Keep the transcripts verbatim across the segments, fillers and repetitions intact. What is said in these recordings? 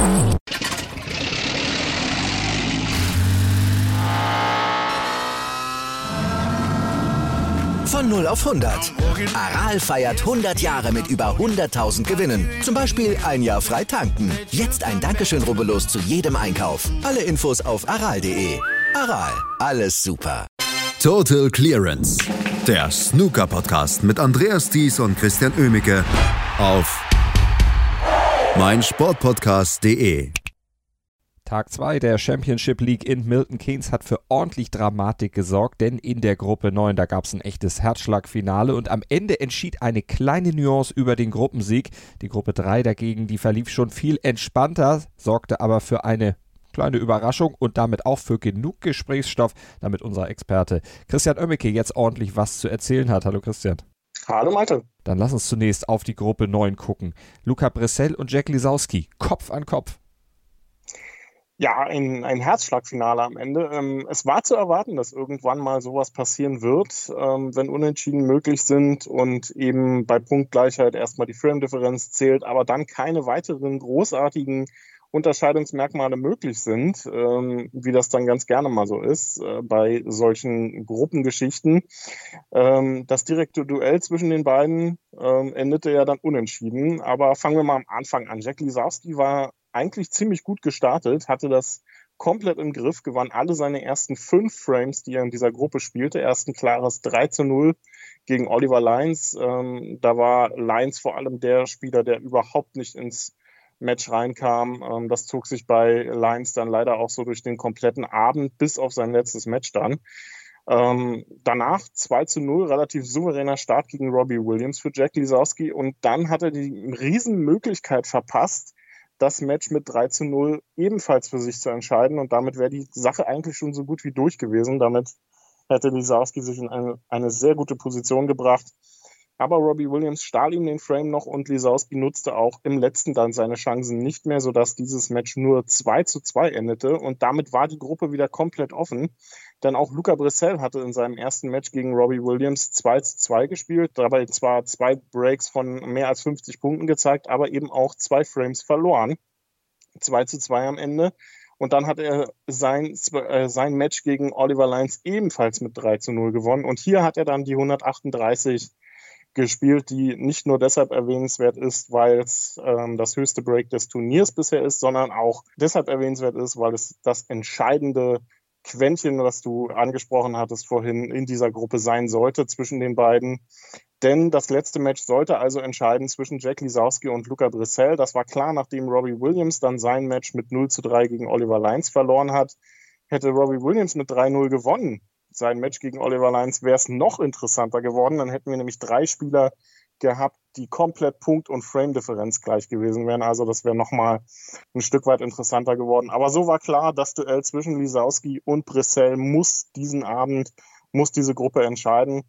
Von null auf hundert. Aral feiert hundert Jahre mit über hunderttausend Gewinnen. Zum Beispiel ein Jahr frei tanken. Jetzt ein Dankeschön, rubbellos zu jedem Einkauf. Alle Infos auf aral punkt de. Aral, alles super. Total Clearance. Der Snooker-Podcast mit Andreas Thies und Christian Oemicke auf meinsportpodcast punkt de. Tag zwei der Championship League in Milton Keynes hat für ordentlich Dramatik gesorgt, denn in der Gruppe neun, da gab es ein echtes Herzschlagfinale und am Ende entschied eine kleine Nuance über den Gruppensieg. Die Gruppe drei dagegen, die verlief schon viel entspannter, sorgte aber für eine kleine Überraschung und damit auch für genug Gesprächsstoff, damit unser Experte Christian Oemicke jetzt ordentlich was zu erzählen hat. Hallo Christian. Hallo Malte. Dann lass uns zunächst auf die Gruppe neun gucken. Luca Bressel und Jack Lisowski, Kopf an Kopf. Ja, ein, ein Herzschlagfinale am Ende. Ähm, es war zu erwarten, dass irgendwann mal sowas passieren wird, ähm, wenn Unentschieden möglich sind und eben bei Punktgleichheit erstmal die Frame-Differenz zählt, aber dann keine weiteren großartigen Unterscheidungsmerkmale möglich sind, ähm, wie das dann ganz gerne mal so ist äh, bei solchen Gruppengeschichten. Ähm, das direkte Duell zwischen den beiden ähm, endete ja dann unentschieden, aber fangen wir mal am Anfang an. Jack Lisowski war eigentlich ziemlich gut gestartet, hatte das komplett im Griff, gewann alle seine ersten fünf Frames, die er in dieser Gruppe spielte. Erst ein klares drei zu null gegen Oliver Lyons. Ähm, da war Lyons vor allem der Spieler, der überhaupt nicht ins Match reinkam. Ähm, das zog sich bei Lyons dann leider auch so durch den kompletten Abend bis auf sein letztes Match dann. Ähm, danach zwei zu null, relativ souveräner Start gegen Robbie Williams für Jack Lisowski und dann hat er die Riesenmöglichkeit verpasst, das Match mit drei zu null ebenfalls für sich zu entscheiden und damit wäre die Sache eigentlich schon so gut wie durch gewesen. Damit hätte Lisowski sich in eine, eine sehr gute Position gebracht. Aber Robbie Williams stahl ihm den Frame noch und Lisowski nutzte auch im letzten dann seine Chancen nicht mehr, sodass dieses Match nur zwei zu zwei endete und damit war die Gruppe wieder komplett offen. Denn auch Luca Bressel hatte in seinem ersten Match gegen Robbie Williams zwei zu zwei gespielt, dabei zwar zwei Breaks von mehr als fünfzig Punkten gezeigt, aber eben auch zwei Frames verloren. zwei zu zwei am Ende. Und dann hat er sein, äh, sein Match gegen Oliver Lyons ebenfalls mit drei zu null gewonnen. Und hier hat er dann die hundertachtunddreißig gespielt, die nicht nur deshalb erwähnenswert ist, weil es ähm, das höchste Break des Turniers bisher ist, sondern auch deshalb erwähnenswert ist, weil es das entscheidende Quäntchen, was du angesprochen hattest vorhin, in dieser Gruppe sein sollte zwischen den beiden. Denn das letzte Match sollte also entscheiden zwischen Jack Lisowski und Luca Bressel. Das war klar, nachdem Robbie Williams dann sein Match mit null zu drei gegen Oliver Lyons verloren hat. Hätte Robbie Williams mit drei null gewonnen, sein Match gegen Oliver Lyons, wäre es noch interessanter geworden. Dann hätten wir nämlich drei Spieler gehabt, die komplett Punkt- und Frame-Differenz gleich gewesen wären. Also das wäre nochmal ein Stück weit interessanter geworden. Aber so war klar, das Duell zwischen Lisowski und Bressel muss diesen Abend, muss diese Gruppe entscheiden.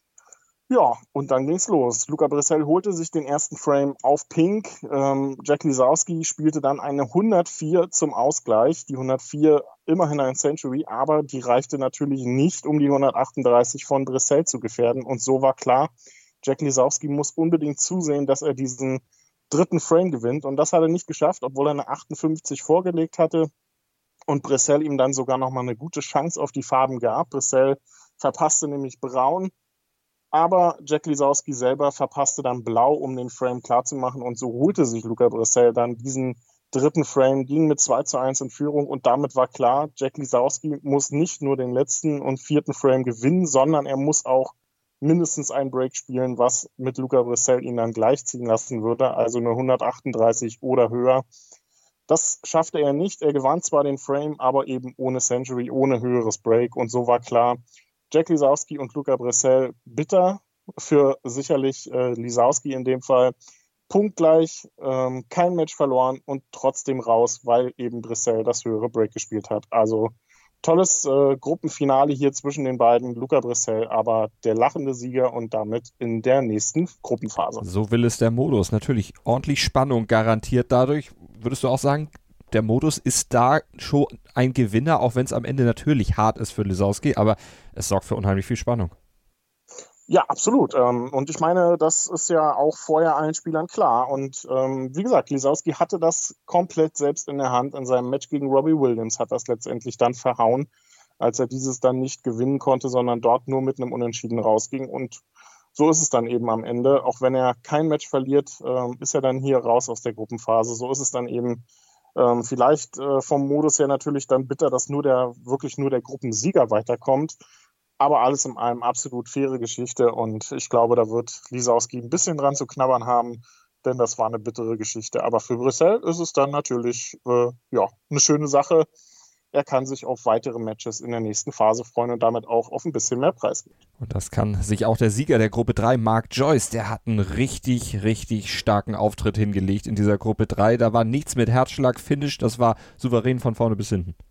Ja, und dann ging's los. Luca Bressel holte sich den ersten Frame auf Pink. Ähm, Jack Lisowski spielte dann eine hundertvier zum Ausgleich. Die hundertvier immerhin ein Century, aber die reichte natürlich nicht, um die hundertachtunddreißig von Bressel zu gefährden. Und so war klar, Jack Lisowski muss unbedingt zusehen, dass er diesen dritten Frame gewinnt. Und das hat er nicht geschafft, obwohl er eine achtundfünfzig vorgelegt hatte und Bressel ihm dann sogar nochmal eine gute Chance auf die Farben gab. Bressel verpasste nämlich Braun, aber Jack Lisowski selber verpasste dann Blau, um den Frame klarzumachen. Und so holte sich Luca Bressel dann diesen dritten Frame, ging mit zwei zu eins in Führung. Und damit war klar, Jack Lisowski muss nicht nur den letzten und vierten Frame gewinnen, sondern er muss auch mindestens ein Break spielen, was mit Luca Bressel ihn dann gleichziehen lassen würde. Also eine hundertachtunddreißig oder höher. Das schaffte er nicht. Er gewann zwar den Frame, aber eben ohne Century, ohne höheres Break. Und so war klar, Jack Lisowski und Luca Bressel bitter für sicherlich äh, Lisowski in dem Fall. Punktgleich, ähm, kein Match verloren und trotzdem raus, weil eben Bressel das höhere Break gespielt hat. Also tolles äh, Gruppenfinale hier zwischen den beiden, Luca Bressel, aber der lachende Sieger und damit in der nächsten Gruppenphase. So will es der Modus. Natürlich ordentlich Spannung garantiert dadurch. Würdest du auch sagen, der Modus ist da schon ein Gewinner, auch wenn es am Ende natürlich hart ist für Lisowski, aber es sorgt für unheimlich viel Spannung. Ja, absolut. Und ich meine, das ist ja auch vorher allen Spielern klar. Und ähm, wie gesagt, Lisowski hatte das komplett selbst in der Hand. In seinem Match gegen Robbie Williams hat das letztendlich dann verhauen, als er dieses dann nicht gewinnen konnte, sondern dort nur mit einem Unentschieden rausging. Und so ist es dann eben am Ende. Auch wenn er kein Match verliert, äh, ist er dann hier raus aus der Gruppenphase. So ist es dann eben ähm, vielleicht äh, vom Modus her natürlich dann bitter, dass nur der wirklich nur der Gruppensieger weiterkommt. Aber alles in allem absolut faire Geschichte und ich glaube, da wird Lisowski ein bisschen dran zu knabbern haben, denn das war eine bittere Geschichte. Aber für Brüssel ist es dann natürlich äh, ja, eine schöne Sache. Er kann sich auf weitere Matches in der nächsten Phase freuen und damit auch auf ein bisschen mehr Preisgeld. Und das kann sich auch der Sieger der Gruppe drei, Mark Joyce, der hat einen richtig, richtig starken Auftritt hingelegt in dieser Gruppe drei. Da war nichts mit Herzschlag-Finish, das war souverän von vorne bis hinten.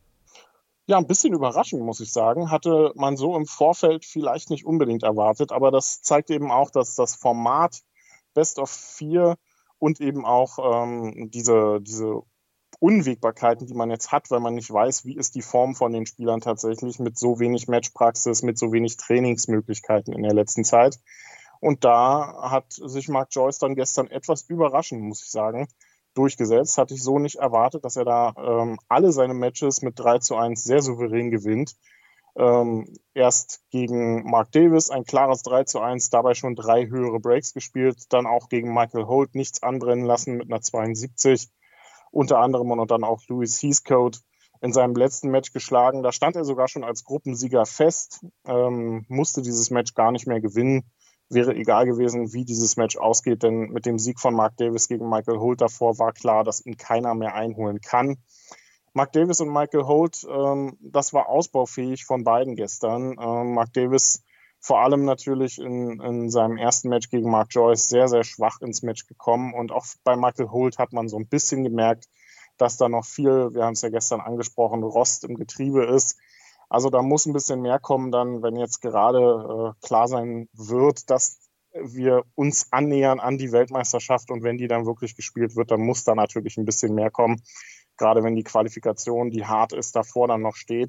Ja, ein bisschen überraschend, muss ich sagen. Hatte man so im Vorfeld vielleicht nicht unbedingt erwartet, aber das zeigt eben auch, dass das Format Best of vier und eben auch ähm, diese, diese Unwägbarkeiten, die man jetzt hat, weil man nicht weiß, wie ist die Form von den Spielern tatsächlich mit so wenig Matchpraxis, mit so wenig Trainingsmöglichkeiten in der letzten Zeit. Und da hat sich Mark Joyce dann gestern etwas überraschend, muss ich sagen, durchgesetzt. Hatte ich so nicht erwartet, dass er da ähm, alle seine Matches mit drei zu eins sehr souverän gewinnt. Ähm, erst gegen Mark Davis ein klares drei zu eins, dabei schon drei höhere Breaks gespielt. Dann auch gegen Michael Holt nichts anbrennen lassen mit einer zweiundsiebzig. Unter anderem und dann auch Louis Heathcote in seinem letzten Match geschlagen. Da stand er sogar schon als Gruppensieger fest, ähm, musste dieses Match gar nicht mehr gewinnen. Wäre egal gewesen, wie dieses Match ausgeht, denn mit dem Sieg von Mark Davis gegen Michael Holt davor war klar, dass ihn keiner mehr einholen kann. Mark Davis und Michael Holt, ähm, das war ausbaufähig von beiden gestern. Ähm, Mark Davis vor allem natürlich in, in seinem ersten Match gegen Mark Joyce sehr, sehr schwach ins Match gekommen. Und auch bei Michael Holt hat man so ein bisschen gemerkt, dass da noch viel, wir haben es ja gestern angesprochen, Rost im Getriebe ist. Also da muss ein bisschen mehr kommen dann, wenn jetzt gerade äh, klar sein wird, dass wir uns annähern an die Weltmeisterschaft und wenn die dann wirklich gespielt wird, dann muss da natürlich ein bisschen mehr kommen, gerade wenn die Qualifikation, die hart ist, davor dann noch steht.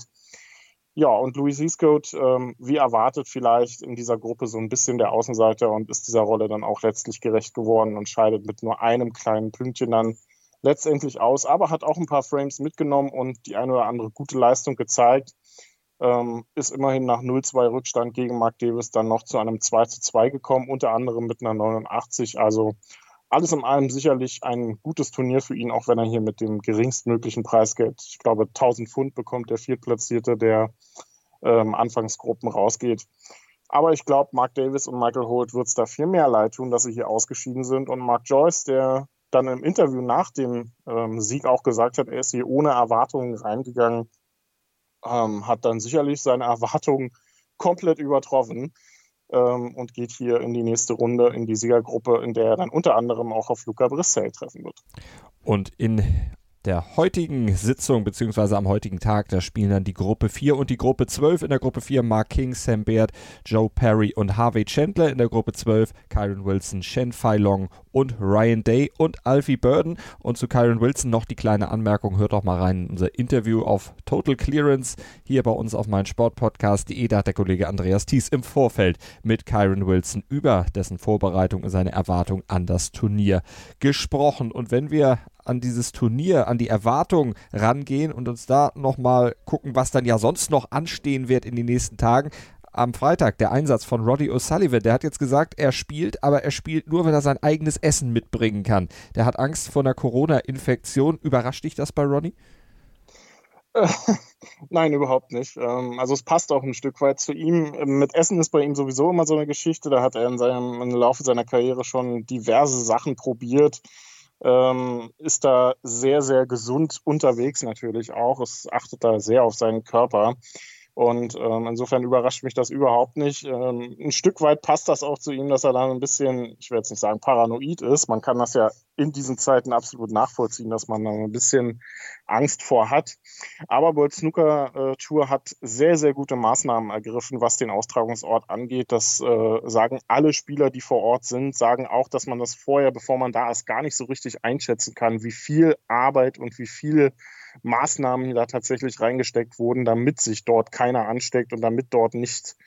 Ja, und Louis Heathcote, ähm, wie erwartet vielleicht in dieser Gruppe so ein bisschen der Außenseiter und ist dieser Rolle dann auch letztlich gerecht geworden und scheidet mit nur einem kleinen Pünktchen dann letztendlich aus, aber hat auch ein paar Frames mitgenommen und die eine oder andere gute Leistung gezeigt. Ähm, ist immerhin nach null zwei Rückstand gegen Mark Davis dann noch zu einem zwei zu zwei gekommen, unter anderem mit einer neunundachtzig. Also alles in allem sicherlich ein gutes Turnier für ihn, auch wenn er hier mit dem geringstmöglichen Preisgeld, ich glaube tausend Pfund bekommt der Viertplatzierte, der ähm, Anfangsgruppen rausgeht. Aber ich glaube, Mark Davis und Michael Holt wird es da viel mehr leid tun, dass sie hier ausgeschieden sind. Und Mark Joyce, der dann im Interview nach dem ähm, Sieg auch gesagt hat, er ist hier ohne Erwartungen reingegangen, ähm, hat dann sicherlich seine Erwartungen komplett übertroffen ähm, und geht hier in die nächste Runde, in die Siegergruppe, in der er dann unter anderem auch auf Luca Brissell treffen wird. Und in der heutigen Sitzung, beziehungsweise am heutigen Tag, da spielen dann die Gruppe vier und die Gruppe zwölf. In der Gruppe vier Mark King, Sam Baird, Joe Perry und Harvey Chandler. In der Gruppe zwölf Kyren Wilson, Shen Fai Long und Ryan Day und Alfie Burden. Und zu Kyren Wilson noch die kleine Anmerkung, hört doch mal rein in unser Interview auf Total Clearance hier bei uns auf meinsportpodcast punkt de. Da hat der Kollege Andreas Thies im Vorfeld mit Kyren Wilson über dessen Vorbereitung und seine Erwartung an das Turnier gesprochen. Und wenn wir an dieses Turnier, an die Erwartungen rangehen und uns da nochmal gucken, was dann ja sonst noch anstehen wird in den nächsten Tagen. Am Freitag der Einsatz von Roddy O'Sullivan, der hat jetzt gesagt, er spielt, aber er spielt nur, wenn er sein eigenes Essen mitbringen kann. Der hat Angst vor einer Corona-Infektion. Überrascht dich das bei Roddy? Äh, nein, überhaupt nicht. Ähm, also es passt auch ein Stück weit zu ihm. Mit Essen ist bei ihm sowieso immer so eine Geschichte. Da hat er in seinem, im Laufe seiner Karriere schon diverse Sachen probiert. Ähm, ist da sehr, sehr gesund unterwegs natürlich auch. Es achtet da sehr auf seinen Körper. Und ähm, insofern überrascht mich das überhaupt nicht. Ähm, ein Stück weit passt das auch zu ihm, dass er da ein bisschen, ich will jetzt nicht sagen paranoid ist. Man kann das ja in diesen Zeiten absolut nachvollziehen, dass man da ein bisschen Angst vor hat. Aber World Snooker äh, Tour hat sehr, sehr gute Maßnahmen ergriffen, was den Austragungsort angeht. Das äh, sagen alle Spieler, die vor Ort sind, sagen auch, dass man das vorher, bevor man da ist, gar nicht so richtig einschätzen kann, wie viel Arbeit und wie viele Maßnahmen da tatsächlich reingesteckt wurden, damit sich dort keiner ansteckt und damit dort nicht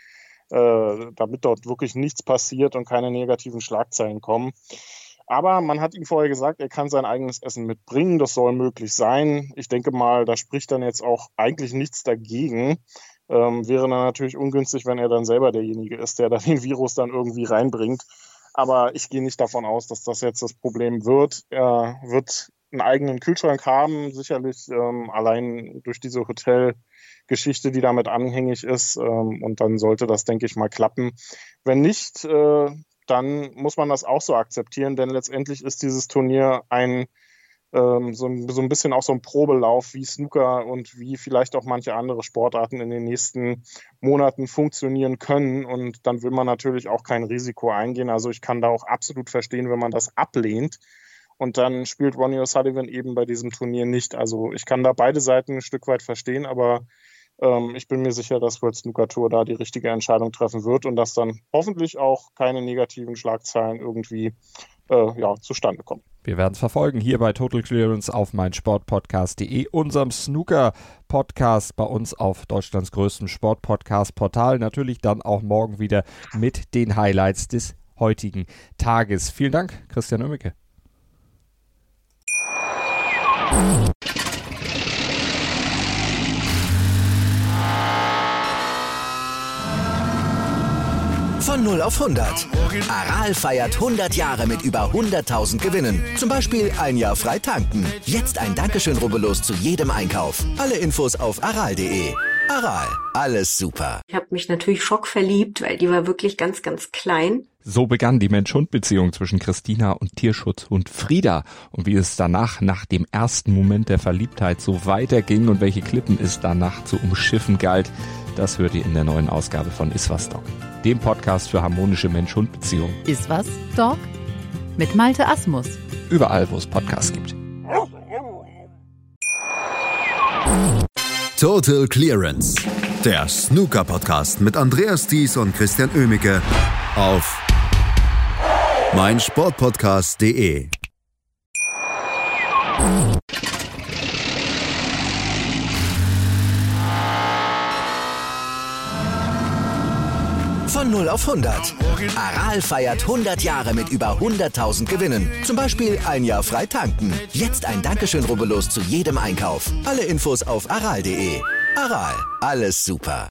äh, damit dort wirklich nichts passiert und keine negativen Schlagzeilen kommen. Aber man hat ihm vorher gesagt, er kann sein eigenes Essen mitbringen, das soll möglich sein. Ich denke mal, da spricht dann jetzt auch eigentlich nichts dagegen. Ähm, wäre dann natürlich ungünstig, wenn er dann selber derjenige ist, der dann den Virus dann irgendwie reinbringt. Aber ich gehe nicht davon aus, dass das jetzt das Problem wird. Er wird einen eigenen Kühlschrank haben, sicherlich ähm, allein durch diese Hotelgeschichte, die damit anhängig ist. Ähm, und dann sollte das, denke ich mal, klappen. Wenn nicht, äh, dann muss man das auch so akzeptieren, denn letztendlich ist dieses Turnier ein ähm, so, ein so ein bisschen auch so ein Probelauf, wie Snooker und wie vielleicht auch manche andere Sportarten in den nächsten Monaten funktionieren können. Und dann will man natürlich auch kein Risiko eingehen. Also ich kann da auch absolut verstehen, wenn man das ablehnt. Und dann spielt Ronnie O'Sullivan eben bei diesem Turnier nicht. Also ich kann da beide Seiten ein Stück weit verstehen, aber ähm, ich bin mir sicher, dass World Snooker Tour da die richtige Entscheidung treffen wird und dass dann hoffentlich auch keine negativen Schlagzeilen irgendwie äh, ja, zustande kommen. Wir werden es verfolgen hier bei Total Clearance auf meinsportpodcast punkt de, unserem Snooker-Podcast bei uns auf Deutschlands größtem Sport-Podcast-Portal. Natürlich dann auch morgen wieder mit den Highlights des heutigen Tages. Vielen Dank, Christian Oemicke. Von null auf hundert. Aral feiert hundert Jahre mit über hunderttausend Gewinnen. Zum Beispiel ein Jahr frei tanken. Jetzt ein Dankeschön, rubbellos zu jedem Einkauf. Alle Infos auf aral punkt de. Aral, alles super. Ich habe mich natürlich schockverliebt, weil die war wirklich ganz, ganz klein. So begann die Mensch-Hund-Beziehung zwischen Christina und Tierschutzhund Frieda. Und wie es danach, nach dem ersten Moment der Verliebtheit, so weiterging und welche Klippen es danach zu umschiffen galt, das hört ihr in der neuen Ausgabe von Iswas Dog, dem Podcast für harmonische Mensch-Hund-Beziehungen. Iswas Dog mit Malte Asmus. Überall, wo es Podcasts gibt. Total Clearance, der Snooker-Podcast mit Andreas Thies und Christian Oemicke auf meinsportpodcast punkt de. Von null auf hundert. Aral feiert hundert Jahre mit über hunderttausend Gewinnen. Zum Beispiel ein Jahr frei tanken. Jetzt ein Dankeschön, rubbellos zu jedem Einkauf. Alle Infos auf aral punkt de. Aral, alles super.